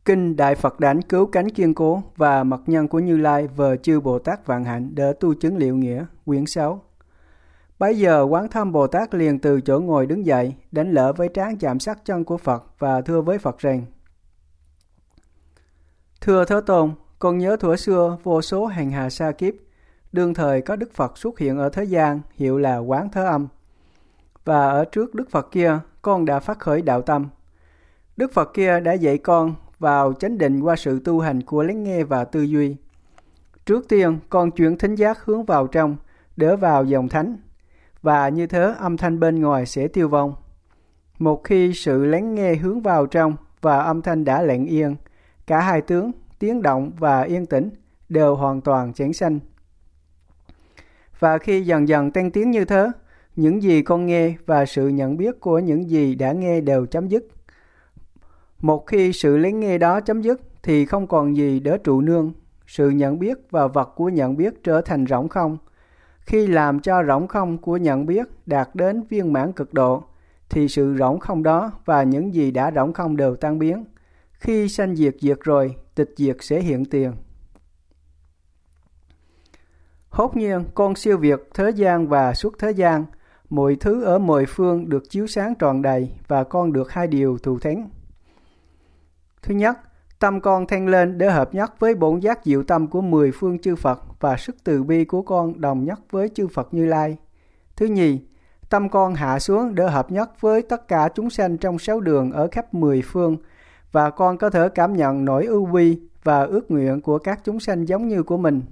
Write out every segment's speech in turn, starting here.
Kinh Đại Phật Đảnh cứu cánh kiên cố và mật nhân của Như Lai vờ chư Bồ Tát vạn hạnh đỡ tu chứng liệu nghĩa, quyển 6. Bấy giờ Quán Thâm Bồ Tát liền từ chỗ ngồi đứng dậy, đánh lỡ với trán chạm sát chân của Phật và thưa với Phật rằng: Thưa Thế Tôn, con nhớ thuở xưa vô số hàng hà sa kiếp, đương thời có Đức Phật xuất hiện ở thế gian, hiệu là Quán Thế Âm. Và ở trước Đức Phật kia, con đã phát khởi đạo tâm. Đức Phật kia đã dạy con vào chánh định qua sự tu hành của lắng nghe và tư duy. Trước tiên, con chuyển thính giác hướng vào trong, đỡ vào dòng thánh, và như thế âm thanh bên ngoài sẽ tiêu vong. Một khi sự lắng nghe hướng vào trong và âm thanh đã lặng yên, cả hai tướng, tiếng động và yên tĩnh đều hoàn toàn chẳng sanh. Và khi dần dần tăng tiếng như thế, những gì con nghe và sự nhận biết của những gì đã nghe đều chấm dứt. Một khi sự lắng nghe đó chấm dứt thì không còn gì để trụ nương. Sự nhận biết và vật của nhận biết trở thành rỗng không. Khi làm cho rỗng không của nhận biết đạt đến viên mãn cực độ, thì sự rỗng không đó và những gì đã rỗng không đều tan biến. Khi sanh diệt diệt rồi, tịch diệt sẽ hiện tiền. Hốt nhiên, con siêu việt thế gian và xuất thế gian, mọi thứ ở mọi phương được chiếu sáng tròn đầy và con được hai điều thù thắng. Thứ nhất, tâm con thăng lên để hợp nhất với bổn giác diệu tâm của 10 phương chư Phật và sức từ bi của con đồng nhất với chư Phật Như Lai. Thứ nhì, tâm con hạ xuống để hợp nhất với tất cả chúng sanh trong 6 đường ở khắp 10 phương và con có thể cảm nhận nỗi ưu bi và ước nguyện của các chúng sanh giống như của mình.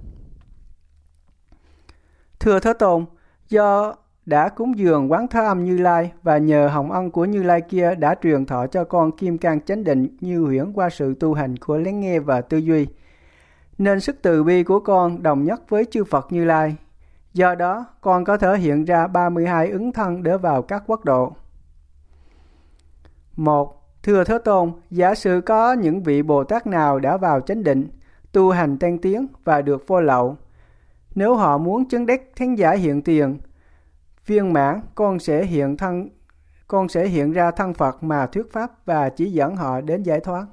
Thưa Thế Tôn, do đã cúng dường Quán Thế Âm Như Lai và nhờ hồng ân của Như Lai kia đã truyền thọ cho con kim cang chánh định như huyễn qua sự tu hành của lắng nghe và tư duy, nên sức từ bi của con đồng nhất với chư Phật Như Lai. Do đó, con có thể hiện ra 32 ứng thân để vào các quốc độ. 1. Thưa Thế Tôn, giả sử có những vị Bồ Tát nào đã vào chánh định, tu hành tăng tiến và được vô lậu, nếu họ muốn chứng đắc thánh giải hiện tiền viên mãn, con sẽ hiện ra thân Phật mà thuyết pháp và chỉ dẫn họ đến giải thoát.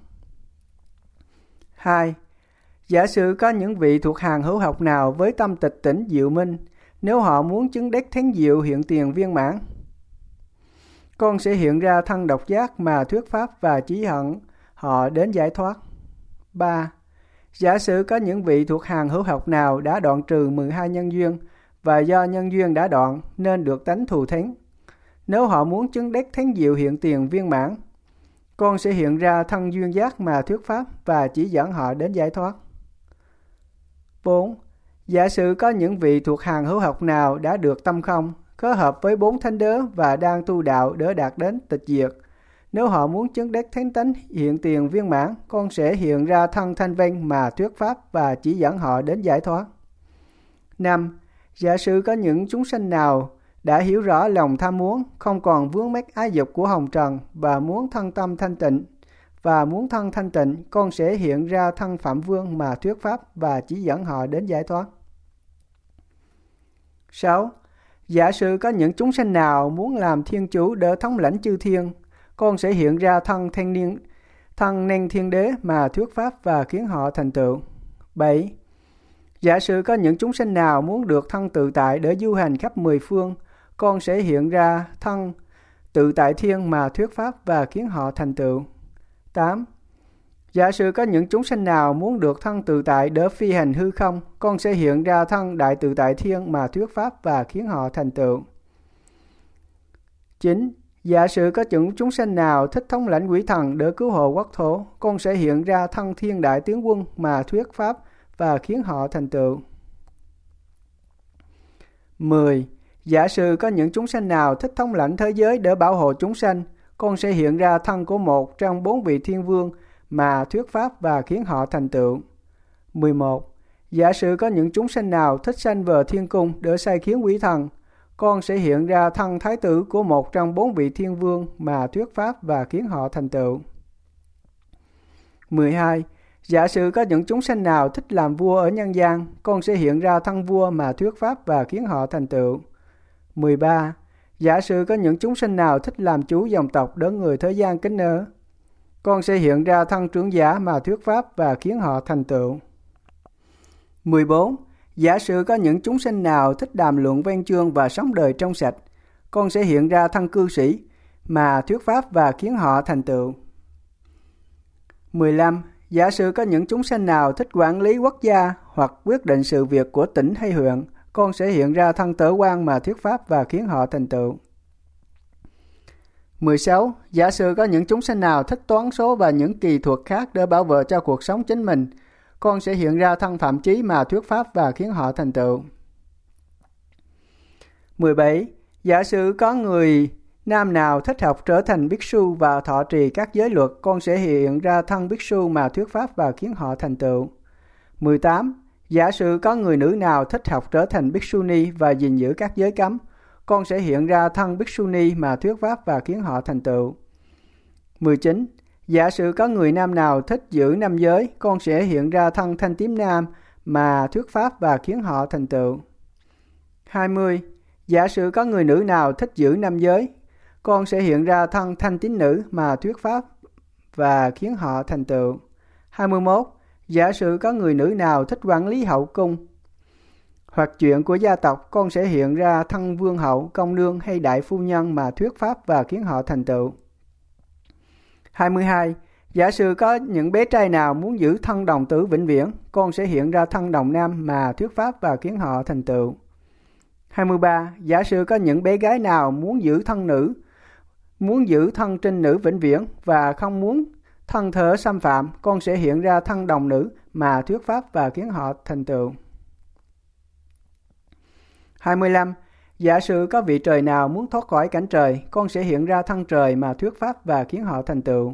2. Giả sử có những vị thuộc hàng hữu học nào với tâm tịch tỉnh diệu minh, nếu họ muốn chứng đắc thánh diệu hiện tiền viên mãn, con sẽ hiện ra thân độc giác mà thuyết pháp và chỉ dẫn họ đến giải thoát. 3. Giả sử có những vị thuộc hàng hữu học nào đã đoạn trừ 12 nhân duyên và do nhân duyên đã đoạn nên được tánh thù thánh, nếu họ muốn chứng đắc thánh diệu hiện tiền viên mãn, con sẽ hiện ra thân duyên giác mà thuyết pháp và chỉ dẫn họ đến giải thoát. 4. Giả sử có những vị thuộc hàng hữu học nào đã được tâm không, kết hợp với 4 thánh đế và đang tu đạo để đạt đến tịch diệt, nếu họ muốn chứng đắc thánh tánh hiện tiền viên mãn, con sẽ hiện ra thân thanh văn mà thuyết pháp và chỉ dẫn họ đến giải thoát. 5. Giả sử có những chúng sanh nào đã hiểu rõ lòng tham muốn, không còn vướng mắc ái dục của hồng trần và muốn thân tâm thanh tịnh và muốn thân thanh tịnh, con sẽ hiện ra thân Phạm Vương mà thuyết pháp và chỉ dẫn họ đến giải thoát. 6. Giả sử có những chúng sanh nào muốn làm thiên chủ để thống lãnh chư thiên, con sẽ hiện ra thân nên thiên đế mà thuyết pháp và khiến họ thành tựu. 7. Giả sử có những chúng sanh nào muốn được thân tự tại để du hành khắp 10 phương, con sẽ hiện ra thân tự tại thiên mà thuyết pháp và khiến họ thành tựu. 8. Giả sử có những chúng sanh nào muốn được thân tự tại để phi hành hư không, con sẽ hiện ra thân đại tự tại thiên mà thuyết pháp và khiến họ thành tựu. 9. Giả sử có những chúng sanh nào thích thống lãnh quỷ thần để cứu hộ quốc thổ, con sẽ hiện ra thân thiên đại tướng quân mà thuyết pháp và khiến họ thành tựu. 10. Giả sử có những chúng sanh nào thích thống lãnh thế giới để bảo hộ chúng sanh, con sẽ hiện ra thân của một trong 4 vị thiên vương mà thuyết pháp và khiến họ thành tựu. 11. Giả sử có những chúng sanh nào thích sanh về thiên cung để sai khiến quỷ thần, con sẽ hiện ra thân thái tử của một trong 4 vị thiên vương mà thuyết pháp và khiến họ thành tựu. 12. Giả sử có những chúng sanh nào thích làm vua ở nhân gian, con sẽ hiện ra thân vua mà thuyết pháp và khiến họ thành tựu. 13. Giả sử có những chúng sanh nào thích làm chủ dòng tộc để người thế gian kính nể, con sẽ hiện ra thân trưởng giả mà thuyết pháp và khiến họ thành tựu. 14. Giả sử có những chúng sinh nào thích đàm luận văn chương và sống đời trong sạch, con sẽ hiện ra thân cư sĩ mà thuyết pháp và khiến họ thành tựu. 15. Giả sử có những chúng sinh nào thích quản lý quốc gia hoặc quyết định sự việc của tỉnh hay huyện, con sẽ hiện ra thân tở quan mà thuyết pháp và khiến họ thành tựu. 16. Giả sử có những chúng sinh nào thích toán số và những kỳ thuật khác để bảo vệ cho cuộc sống chính mình, con sẽ hiện ra thân phạm chí mà thuyết pháp và khiến họ thành tựu. 17. Giả sử có người nam nào thích học trở thành Bhikksu và thọ trì các giới luật, con sẽ hiện ra thân Bhikksu mà thuyết pháp và khiến họ thành tựu. 18. Giả sử có người nữ nào thích học trở thành Bhikshuni và gìn giữ các giới cấm, con sẽ hiện ra thân Bhikshuni mà thuyết pháp và khiến họ thành tựu. 19. Giả sử có người nam nào thích giữ năm giới, con sẽ hiện ra thân Thanh Tím Nam mà thuyết pháp và khiến họ thành tựu. 20. Giả sử có người nữ nào thích giữ năm giới, con sẽ hiện ra thân Thanh Tín Nữ mà thuyết pháp và khiến họ thành tựu. 21. Giả sử có người nữ nào thích quản lý hậu cung hoặc chuyện của gia tộc, con sẽ hiện ra thân vương hậu, công nương hay đại phu nhân mà thuyết pháp và khiến họ thành tựu. 22. Giả sử có những bé trai nào muốn giữ thân đồng tử vĩnh viễn, con sẽ hiện ra thân đồng nam mà thuyết pháp và khiến họ thành tựu. 23. Giả sử có những bé gái nào muốn giữ thân trinh nữ vĩnh viễn và không muốn thân thể xâm phạm, con sẽ hiện ra thân đồng nữ mà thuyết pháp và khiến họ thành tựu. 25. Giả sử có vị trời nào muốn thoát khỏi cảnh trời, con sẽ hiện ra thân trời mà thuyết pháp và khiến họ thành tựu.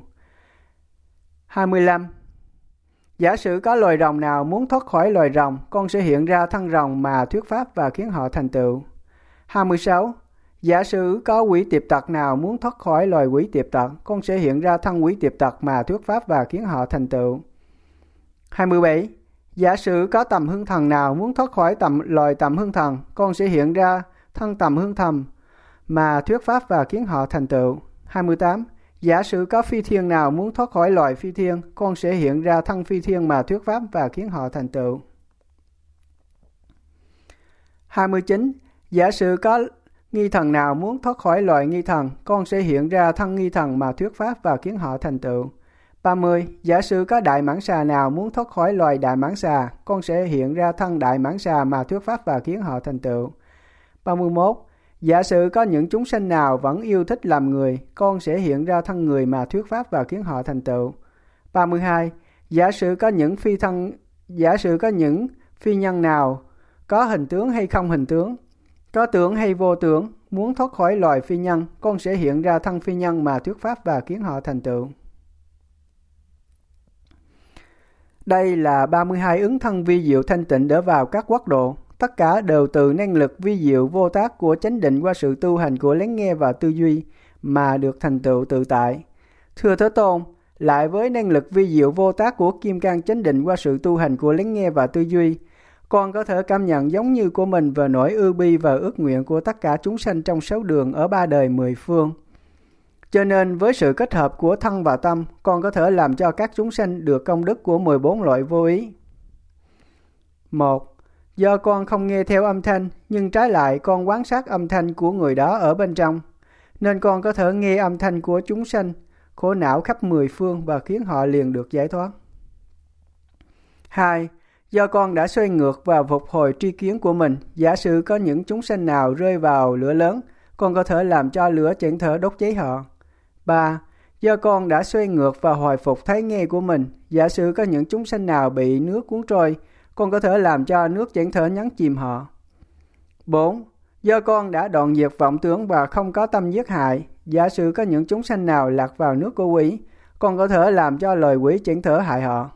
25. Giả sử có loài rồng nào muốn thoát khỏi loài rồng, con sẽ hiện ra thân rồng mà thuyết pháp và khiến họ thành tựu. 26. Giả sử có quỷ tiệp tặc nào muốn thoát khỏi loài quỷ tiệp tặc, con sẽ hiện ra thân quỷ tiệp tặc mà thuyết pháp và khiến họ thành tựu. 27. Giả sử có tầm hương thần nào muốn thoát khỏi loài tầm hương thần, con sẽ hiện ra thân tầm hương thần mà thuyết pháp và khiến họ thành tựu. 28. Giả sử có phi thiên nào muốn thoát khỏi loài phi thiên, con sẽ hiện ra thân phi thiên mà thuyết pháp và khiến họ thành tựu. 29. Giả sử có nghi thần nào muốn thoát khỏi loài nghi thần, con sẽ hiện ra thân nghi thần mà thuyết pháp và khiến họ thành tựu. 30. Giả sử có đại mãng xà nào muốn thoát khỏi loài đại mãng xà, con sẽ hiện ra thân đại mãng xà mà thuyết pháp và khiến họ thành tựu. 31. Giả sử có những chúng sinh nào vẫn yêu thích làm người, con sẽ hiện ra thân người mà thuyết pháp và khiến họ thành tựu. 32. Giả sử có những phi nhân nào có hình tướng hay không hình tướng, có tưởng hay vô tưởng, muốn thoát khỏi loài phi nhân, con sẽ hiện ra thân phi nhân mà thuyết pháp và khiến họ thành tựu. Đây là 32 ứng thân vi diệu thanh tịnh để vào các quốc độ. Tất cả đều từ năng lực vi diệu vô tác của chánh định qua sự tu hành của lắng nghe và tư duy mà được thành tựu tự tại. Thưa Thế Tôn, lại với năng lực vi diệu vô tác của kim cang chánh định qua sự tu hành của lắng nghe và tư duy, con có thể cảm nhận giống như của mình về nỗi ưu bi và ước nguyện của tất cả chúng sanh trong 6 đường ở 3 đời 10 phương. Cho nên với sự kết hợp của thân và tâm, con có thể làm cho các chúng sanh được công đức của 14 loại vô ý. 1. Do con không nghe theo âm thanh, nhưng trái lại con quan sát âm thanh của người đó ở bên trong, nên con có thể nghe âm thanh của chúng sanh khổ não khắp 10 phương và khiến họ liền được giải thoát. 2. Do con đã xoay ngược và phục hồi tri kiến của mình, giả sử có những chúng sanh nào rơi vào lửa lớn, con có thể làm cho lửa chẳng thể đốt cháy họ. 3. Do con đã xoay ngược và hồi phục thấy nghe của mình, giả sử có những chúng sanh nào bị nước cuốn trôi, con có thể làm cho nước chẳng thể nhấn chìm họ. 4. Do con đã đoạn diệt vọng tưởng và không có tâm giết hại, giả sử có những chúng sanh nào lạc vào nước của quỷ, con có thể làm cho loài quỷ chẳng thể hại họ.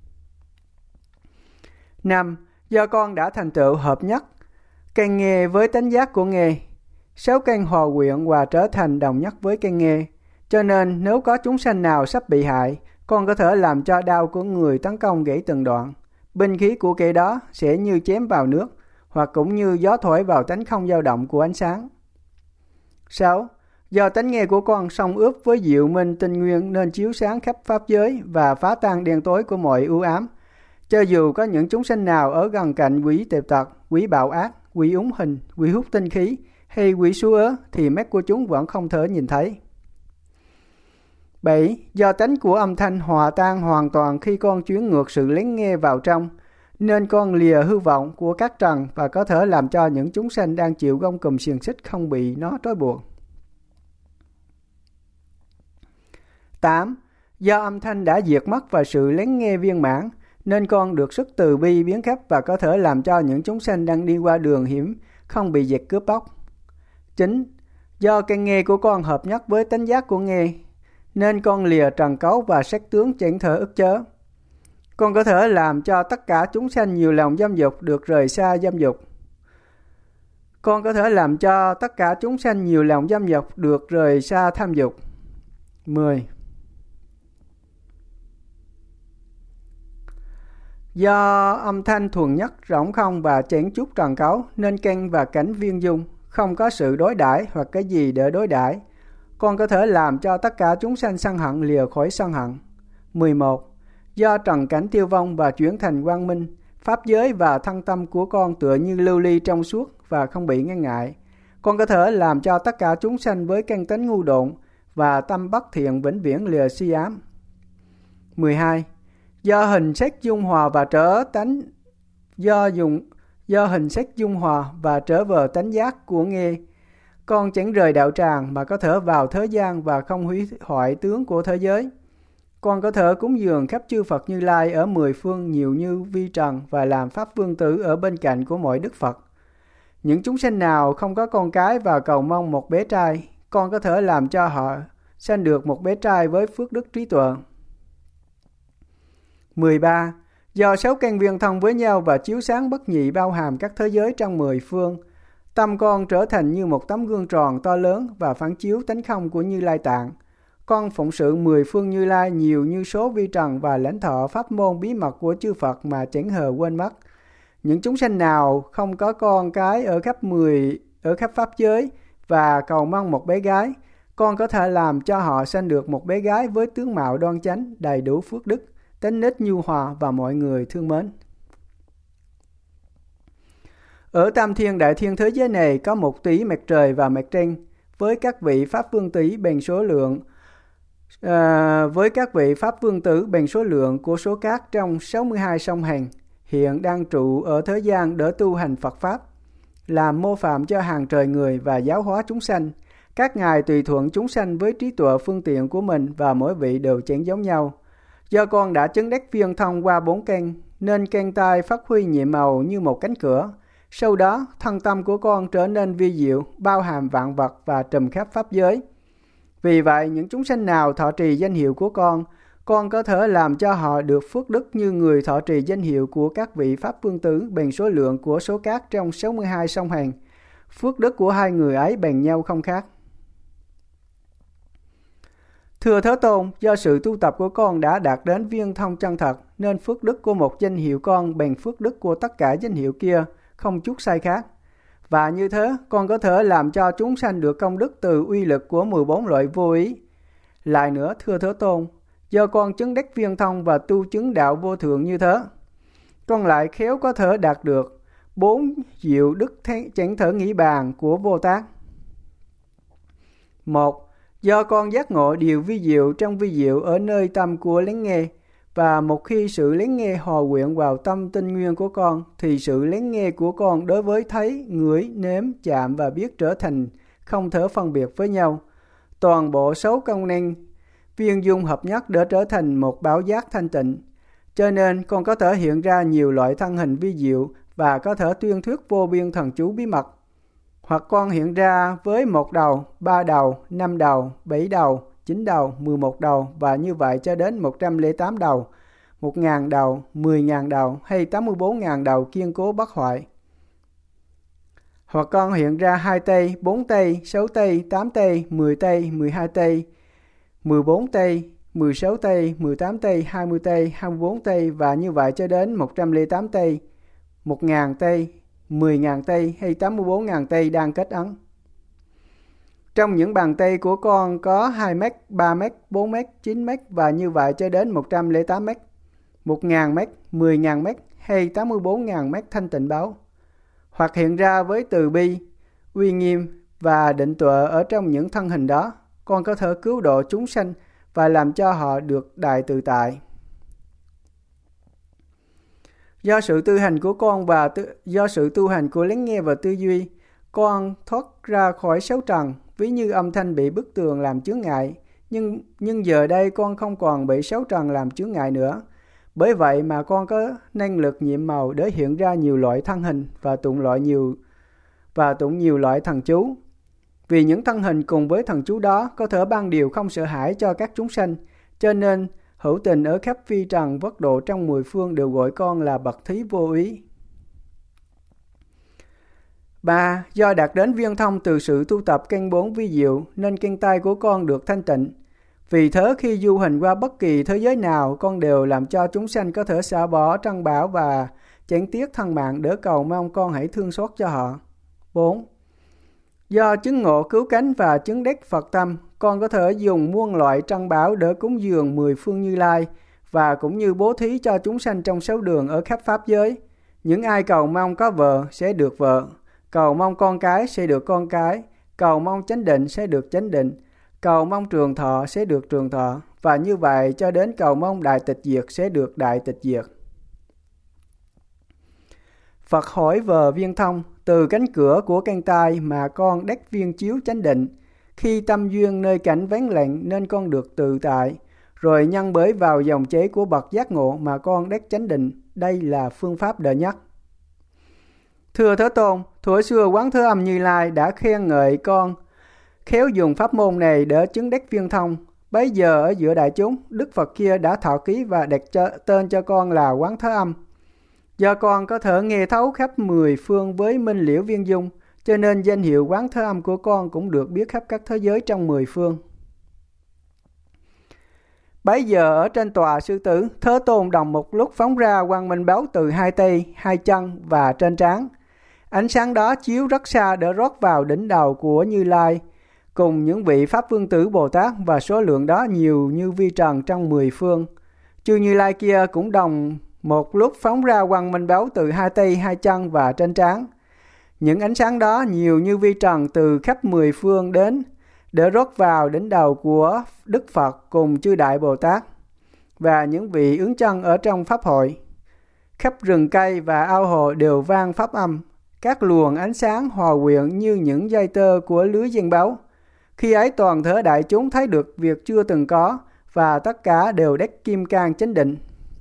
5. Do con đã thành tựu hợp nhất căn nghe với tánh giác của nghe, 6 căn hòa quyện và trở thành đồng nhất với căn nghe, cho nên nếu có chúng sanh nào sắp bị hại, con có thể làm cho đao của người tấn công gãy từng đoạn. Binh khí của kẻ đó sẽ như chém vào nước, hoặc cũng như gió thổi vào tánh không dao động của ánh sáng. 6. Do tánh nghe của con song ướp với diệu minh tinh nguyên nên chiếu sáng khắp pháp giới và phá tan đen tối của mọi ưu ám. Cho dù có những chúng sanh nào ở gần cạnh quỷ tệp tật, quỷ bạo ác, quỷ úng hình, quỷ hút tinh khí hay quỷ xú ớ thì mắt của chúng vẫn không thể nhìn thấy. 7. Do tánh của âm thanh hòa tan hoàn toàn khi con chuyển ngược sự lắng nghe vào trong, nên con lìa hư vọng của các trần và có thể làm cho những chúng sanh đang chịu gông cùm xiềng xích không bị nó trói buộc. 8. Do âm thanh đã diệt mất và sự lắng nghe viên mãn, nên con được sức từ bi biến khắp và có thể làm cho những chúng sanh đang đi qua đường hiểm không bị giặc cướp bóc. 9. Do căn nghe của con hợp nhất với tánh giác của nghe, nên con lìa trần cấu và sắc tướng chẳng thể ức chớ. Con có thể làm cho tất cả chúng sanh nhiều lòng dâm dục được rời xa dâm dục. Con có thể làm cho tất cả chúng sanh nhiều lòng dâm dục được rời xa tham dục. 10. Do âm thanh thuần nhất, rỗng không và chẳng chút trần cấu, nên căn và cảnh viên dung, không có sự đối đãi hoặc cái gì để đối đãi. Con có thể làm cho tất cả chúng sanh sân hận lìa khỏi sân hận. 11. Do trần cảnh tiêu vong và chuyển thành quang minh, pháp giới và thân tâm của con tựa như lưu ly trong suốt và không bị ngăn ngại. Con có thể làm cho tất cả chúng sanh với căn tánh ngu độn và tâm bất thiện vĩnh viễn lìa si ám. 12. Do hình sắc dung hòa và trở tánh do hình sắc dung hòa và trở về tánh giác của nghe, con chẳng rời đạo tràng mà có thể vào thế gian và không hủy hoại tướng của thế giới. Con có thể cúng dường khắp chư Phật Như Lai ở 10 phương nhiều như vi trần và làm pháp vương tử ở bên cạnh của mọi đức Phật. Những chúng sanh nào không có con cái và cầu mong một bé trai, con có thể làm cho họ sanh được một bé trai với phước đức trí tuệ. 13. Do 6 căn viên thông với nhau và chiếu sáng bất nhị bao hàm các thế giới trong 10 phương, tâm con trở thành như một tấm gương tròn to lớn và phản chiếu tánh không của Như Lai Tạng. Con phụng sự 10 phương Như Lai nhiều như số vi trần và lãnh thọ pháp môn bí mật của chư Phật mà chẳng hề quên mất. Những chúng sanh nào không có con cái ở khắp pháp giới và cầu mong một bé gái, con có thể làm cho họ sanh được một bé gái với tướng mạo đoan chánh, đầy đủ phước đức, tính nết nhu hòa và mọi người thương mến. Ở tam thiên đại thiên thế giới này có 1 tỷ mặt trời và mặt trăng, với các vị pháp vương tỷ bằng số lượng của số cát trong 62 sông Hằng, hiện đang trụ ở thế gian để tu hành Phật pháp, làm mô phạm cho hàng trời người và giáo hóa chúng sanh. Các ngài tùy thuận chúng sanh với trí tuệ phương tiện của mình và mỗi vị đều chẳng giống nhau. Do con đã chứng đắc viên thông qua 4 căn, nên căn tai phát huy nhiệm màu như một cánh cửa. Sau đó, thân tâm của con trở nên vi diệu, bao hàm vạn vật và trùm khắp pháp giới. Vì vậy, những chúng sanh nào thọ trì danh hiệu của con có thể làm cho họ được phước đức như người thọ trì danh hiệu của các vị pháp vương tử bằng số lượng của số cát trong 62 sông Hằng. Phước đức của hai người ấy bằng nhau không khác. Thưa Thế Tôn, do sự tu tập của con đã đạt đến viên thông chân thật, nên phước đức của một danh hiệu con bằng phước đức của tất cả danh hiệu kia, không chút sai khác. Và như thế, con có thể làm cho chúng sanh được công đức từ uy lực của 14 loại vô ý. Lại nữa, thưa Thế Tôn, do con chứng đắc viên thông và tu chứng đạo vô thượng như thế, con lại khéo có thể đạt được 4 diệu đức chẳng thể nghĩ bàn của Bồ Tát. 1. Do con giác ngộ điều vi diệu trong vi diệu ở nơi tâm của lắng nghe, và một khi sự lắng nghe hòa quyện vào tâm tinh nguyên của con, thì sự lắng nghe của con đối với thấy, ngửi, nếm, chạm và biết trở thành không thể phân biệt với nhau. Toàn bộ 6 công năng viên dung hợp nhất để trở thành một bảo giác thanh tịnh. Cho nên con có thể hiện ra nhiều loại thân hình vi diệu và có thể tuyên thuyết vô biên thần chú bí mật. Hoặc con hiện ra với 1 đầu, 3 đầu, 5 đầu, 7 đầu, 9 đầu, 11 đầu và như vậy cho đến 108 đầu, 1.000 đầu, 10.000 đầu hay 84.000 đầu kiên cố bất hoại. Hoặc con hiện ra 2 tay, 4 tay, 6 tay, 8 tay, 10 tay, 12 tay, 14 tay, 16 tay, 18 tay, 20 tay, 24 tay và như vậy cho đến 108 tay, 1.000 tay, 10.000 tay hay 84.000 tay đang kết ấn. Trong những bàn tay của con có 2 mét, 3 mét, 4 mét, 9 mét và như vậy cho đến 108 mét, 1.000 mét, 10.000 mét hay 84.000 mét thanh tịnh báo. Hoặc hiện ra với từ bi, uy nghiêm và định tọa ở trong những thân hình đó, con có thể cứu độ chúng sanh và làm cho họ được đại tự tại. Do sự tu hành của con và do sự tu hành của lắng nghe và tư duy, con thoát ra khỏi sáu trần, ví như âm thanh bị bức tường làm chướng ngại. Nhưng giờ đây con không còn bị sáu trần làm chướng ngại nữa. Bởi vậy mà con có năng lực nhiệm màu để hiện ra nhiều loại thân hình và tụng nhiều loại thần chú. Vì những thân hình cùng với thần chú đó có thể ban điều không sợ hãi cho các chúng sanh, cho nên hữu tình ở khắp phi trần vất độ trong 10 phương đều gọi con là bậc thí vô úy. 3. Do đạt đến viên thông từ sự tu tập căn 4 vi diệu nên căn tay của con được thanh tịnh. Vì thế khi du hành qua bất kỳ thế giới nào, con đều làm cho chúng sanh có thể xả bỏ trân bảo và chẳng tiếc thân mạng để cầu mong con hãy thương xót cho họ. 4. Do chứng ngộ cứu cánh và chứng đắc Phật tâm, con có thể dùng muôn loại trân bảo để cúng dường 10 phương Như Lai và cũng như bố thí cho chúng sanh trong 6 đường ở khắp pháp giới. Những ai cầu mong có vợ sẽ được vợ, cầu mong con cái sẽ được con cái, cầu mong chánh định sẽ được chánh định, cầu mong trường thọ sẽ được trường thọ, và như vậy cho đến cầu mong đại tịch diệt sẽ được đại tịch diệt. Phật hỏi về viên thông, từ cánh cửa của căn tay mà con đắc viên chiếu chánh định, khi tâm duyên nơi cảnh vắng lặng nên con được tự tại, rồi nhân bởi vào dòng chảy của bậc giác ngộ mà con đắc chánh định. Đây là phương pháp đệ nhất. Thưa Thế Tôn, thuở xưa Quán Thế Âm Như Lai đã khen ngợi con khéo dùng pháp môn này để chứng đắc viên thông. Bấy giờ ở giữa đại chúng, Đức Phật kia đã thọ ký và đặt tên cho con là Quán Thế Âm. Do con có thể nghe thấu khắp 10 phương với minh liễu viên dung, cho nên danh hiệu Quán Thế Âm của con cũng được biết khắp các thế giới trong 10 phương. Bấy giờ ở trên tòa sư tử, Thế Tôn đồng một lúc phóng ra quang minh báo từ hai tay, hai chân và trên trán. Ánh sáng đó chiếu rất xa để rót vào đỉnh đầu của Như Lai, cùng những vị Pháp Vương Tử Bồ Tát, và số lượng đó nhiều như vi trần trong 10 phương. Chư Như Lai kia cũng đồng một lúc phóng ra quang minh báo từ hai tay, hai chân và trên trán. Những ánh sáng đó nhiều như vi trần từ khắp 10 phương đến để rót vào đỉnh đầu của Đức Phật cùng chư Đại Bồ Tát và những vị ứng chân ở trong Pháp hội. Khắp rừng cây và ao hồ đều vang pháp âm, các luồng ánh sáng hòa quyện như những dây tơ của lưới dây báo. Khi ấy toàn thể đại chúng thấy được việc chưa từng có và tất cả đều đắc kim cang chánh định.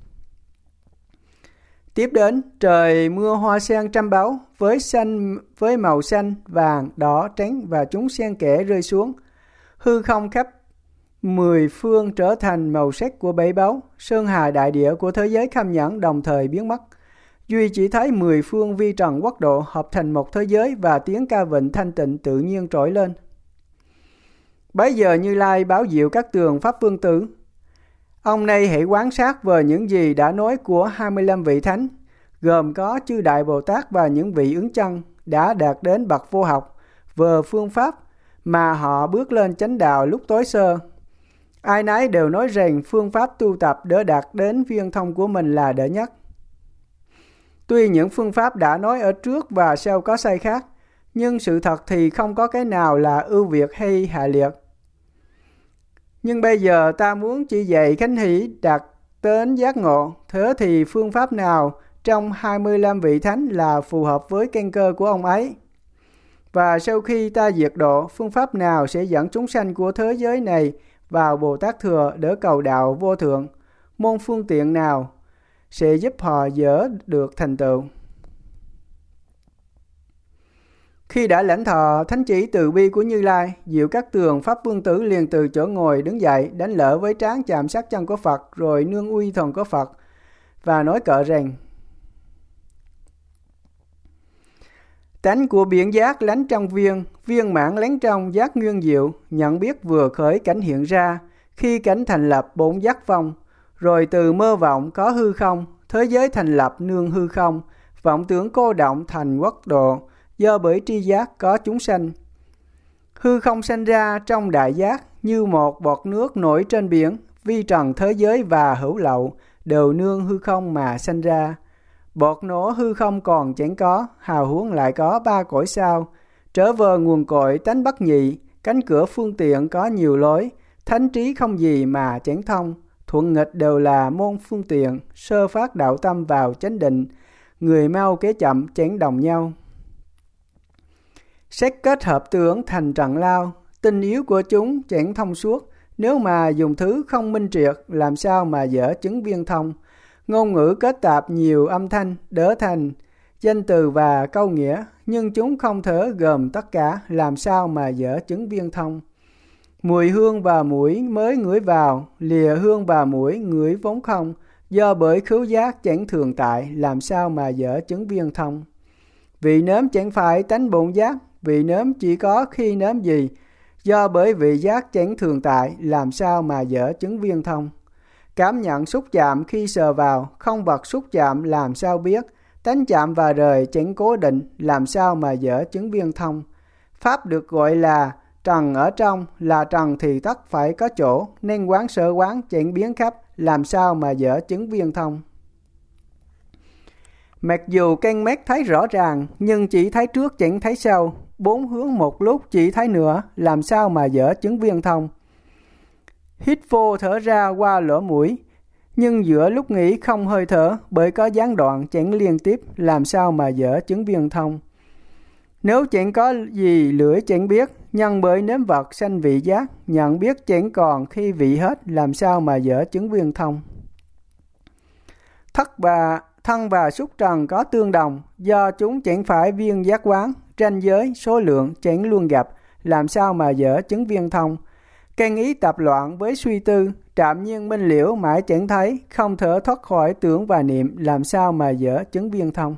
Tiếp đến, trời mưa hoa sen trăm báu với màu xanh, vàng, đỏ, trắng và chúng xen kẽ rơi xuống. Hư không khắp 10 phương trở thành màu sắc của bảy báu, sơn hà đại địa của thế giới kham nhẫn đồng thời biến mất. Duy chỉ thấy 10 phương vi trần quốc độ hợp thành một thế giới và tiếng ca vịnh thanh tịnh tự nhiên trỗi lên. Bấy giờ Như Lai báo diệu các tường Pháp Vương Tử. Ông nay hãy quan sát về những gì đã nói của 25 vị thánh, gồm có chư Đại Bồ Tát và những vị ứng chân đã đạt đến bậc vô học về phương pháp mà họ bước lên chánh đạo lúc tối sơ. Ai nấy đều nói rằng phương pháp tu tập để đạt đến viên thông của mình là đệ nhất. Tuy những phương pháp đã nói ở trước và sau có sai khác, nhưng sự thật thì không có cái nào là ưu việt hay hạ liệt. Nhưng bây giờ ta muốn chỉ dạy Khánh Hỷ đạt đến giác ngộ, thế thì phương pháp nào trong 25 vị thánh là phù hợp với căn cơ của ông ấy? Và sau khi ta diệt độ, phương pháp nào sẽ dẫn chúng sanh của thế giới này vào Bồ Tát Thừa để cầu đạo vô thượng? Môn phương tiện nào sẽ giúp họ dỡ được thành tựu? Khi đã lãnh thọ thánh chỉ từ bi của Như Lai, diệu các tường Pháp Vương Tử liền từ chỗ ngồi đứng dậy, đánh lễ với trán chạm sát chân của Phật, rồi nương uy thần của Phật và nói cỡ rằng: Tánh của biển giác lánh trong viên mãn lánh trong giác nguyên diệu, nhận biết vừa khởi cảnh hiện ra, khi cảnh thành lập bổn giác vong, rồi từ mơ vọng có hư không, thế giới thành lập nương hư không, vọng tưởng cô động thành quốc độ, do bởi tri giác có chúng sanh. Hư không sanh ra trong đại giác như một bọt nước nổi trên biển, vi trần thế giới và hữu lậu đều nương hư không mà sanh ra. Bọt nổ hư không còn chẳng có, hào huống lại có ba cõi sao. Trở về nguồn cội tánh bất nhị, cánh cửa phương tiện có nhiều lối, thánh trí không gì mà chẳng thông. Thuận nghịch đều là môn phương tiện, sơ phát đạo tâm vào chánh định, người mau kế chậm chẳng đồng nhau. Xét kết hợp tưởng thành trận lao, tình yếu của chúng chẳng thông suốt, nếu mà dùng thứ không minh triệt, làm sao mà dở chứng viên thông. Ngôn ngữ kết tạp nhiều âm thanh, đỡ thành danh từ và câu nghĩa, nhưng chúng không thể gồm tất cả, làm sao mà dở chứng viên thông. Mùi hương và mũi mới ngửi vào, lìa hương và mũi ngửi vốn không, do bởi khứu giác chẳng thường tại, làm sao mà dở chứng viên thông. Vị nếm chẳng phải tánh bổn giác, vị nếm chỉ có khi nếm gì, do bởi vị giác chẳng thường tại, làm sao mà dở chứng viên thông. Cảm nhận xúc chạm khi sờ vào, không vật xúc chạm làm sao biết, tánh chạm và rời chẳng cố định, làm sao mà dở chứng viên thông. Pháp được gọi là trần ở trong, là trần thì tất phải có chỗ, nên quán sở quán chẳng biến khắp, làm sao mà dở chứng viên thông. Mặc dù căn mắt thấy rõ ràng, nhưng chỉ thấy trước chẳng thấy sau, bốn hướng một lúc chỉ thấy nữa, làm sao mà dở chứng viên thông. Hít vô thở ra qua lỗ mũi, nhưng giữa lúc nghỉ không hơi thở, bởi có gián đoạn chẳng liên tiếp, làm sao mà dở chứng viên thông. Nếu chẳng có gì lưỡi chẳng biết, nhân bởi nếm vật sanh vị giác, nhận biết chẳng còn khi vị hết, làm sao mà dở chứng viên thông. Thân và xúc trần có tương đồng, do chúng chẳng phải viên giác quán, ranh giới, số lượng chẳng luôn gặp, làm sao mà dở chứng viên thông. Căn ý tập loạn với suy tư, trạm nhiên minh liễu mãi chẳng thấy, không thể thoát khỏi tưởng và niệm, làm sao mà dở chứng viên thông.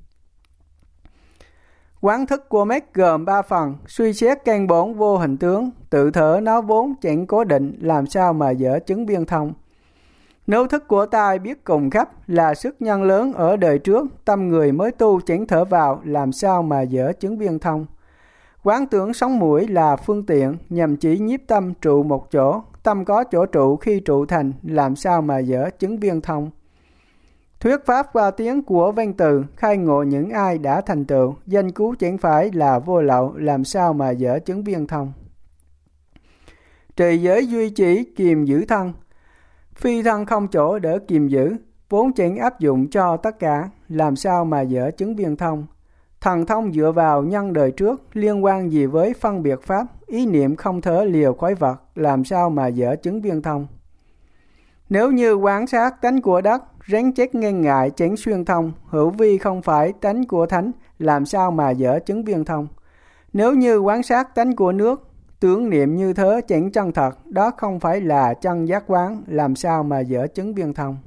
Quán thức của mắt gồm 3 phần, suy xét căn bổn vô hình tướng, tự thở nó vốn chẳng cố định, làm sao mà dở chứng viên thông. Nếu thức của tai biết cùng khắp, là sức nhân lớn ở đời trước, tâm người mới tu chẳng thở vào, làm sao mà dở chứng viên thông. Quán tưởng sống mũi là phương tiện, nhằm chỉ nhiếp tâm trụ một chỗ, tâm có chỗ trụ khi trụ thành, làm sao mà dở chứng viên thông. Thuyết pháp qua tiếng của văn từ, khai ngộ những ai đã thành tựu, danh cứu chẳng phải là vô lậu, làm sao mà dở chứng viên thông. Trì giới duy chỉ kiềm giữ thân, phi thân không chỗ để kiềm giữ, vốn chẳng áp dụng cho tất cả, làm sao mà dở chứng viên thông. Thần thông dựa vào nhân đời trước, liên quan gì với phân biệt pháp, ý niệm không thể lìa khỏi vật, làm sao mà dở chứng viên thông. Nếu như quán sát tánh của đất, rắn chết ngang ngại chẳng xuyên thông, hữu vi không phải tánh của thánh, làm sao mà dở chứng viên thông. Nếu như quán sát tánh của nước, tưởng niệm như thế chẳng chân thật, đó không phải là chân giác quán, làm sao mà dở chứng viên thông.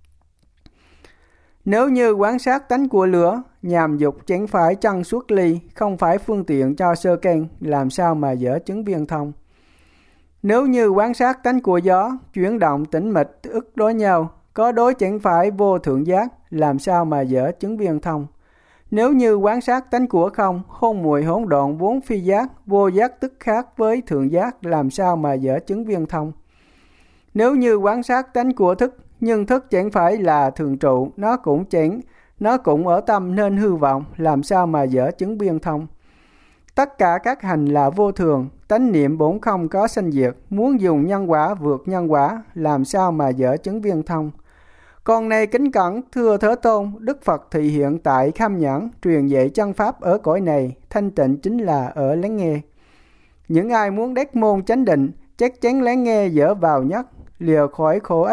Nếu như quán sát tánh của lửa, nhàm dục chẳng phải chân xuất ly, không phải phương tiện cho sơ căn, làm sao mà dở chứng viên thông. Nếu như quán sát tánh của gió, chuyển động tĩnh mịch ức đối nhau, có đối chẳng phải vô thượng giác, làm sao mà dở chứng viên thông. Nếu như quán sát tánh của không, hôn mùi hỗn độn vốn phi giác, vô giác tức khác với thượng giác, làm sao mà dở chứng viên thông. Nếu như quán sát tánh của thức, nhưng thức chẳng phải là thường trụ, nó cũng ở tâm nên hư vọng, làm sao mà dở chứng viên thông. Tất cả các hành là vô thường, tánh niệm bổn không có sanh diệt, muốn dùng nhân quả vượt nhân quả, làm sao mà dở chứng viên thông. Con này kính cẩn thưa Thế Tôn, Đức Phật thị hiện tại Kham Nhẫn, truyền dạy chân pháp ở cõi này, thanh tịnh chính là ở lắng nghe. Những ai muốn đắc môn chánh định, chắc chắn lắng nghe dở vào nhất, lìa khỏi khổ